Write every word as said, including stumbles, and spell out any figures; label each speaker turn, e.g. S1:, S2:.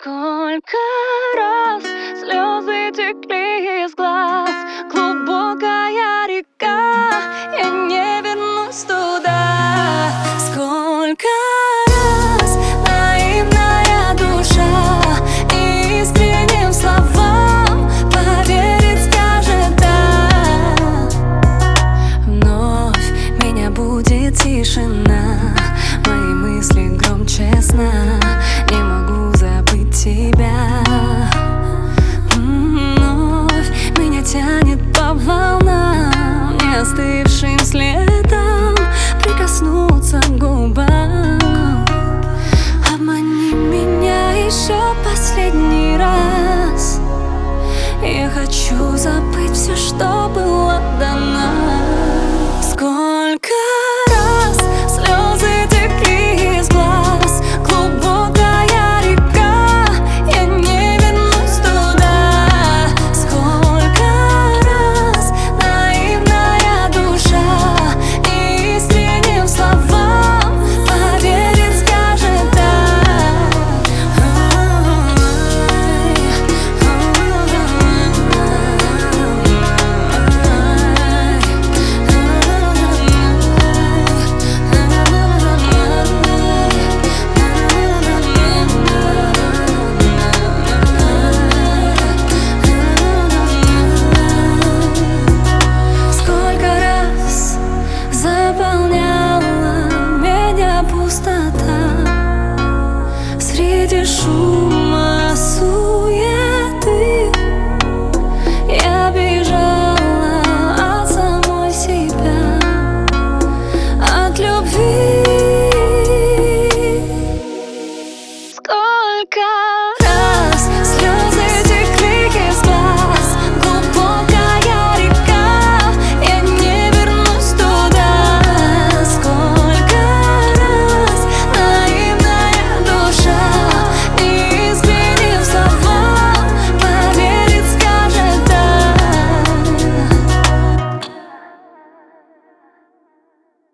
S1: Сколько раз слезы текли из глаз, глубокая река, я не вернусь туда. Сколько раз наивная душа искренним словам поверит, скажет да. Вновь меня будет тишина, мои мысли громче сна. Не могу забыть тебя. Вновь меня тянет по волнам, не остывшим следом прикоснуться к губам. Обмани меня еще последний раз. Я хочу забыть все, что было до нас. Сколько раз слезы текли из глаз, глубокая река, я не вернусь туда. Сколько раз наивная душа искренним словам поверит, скажет да. Заполняла меня пустота среди шума суеты. Я бежала от самой себя, от любви. Сколько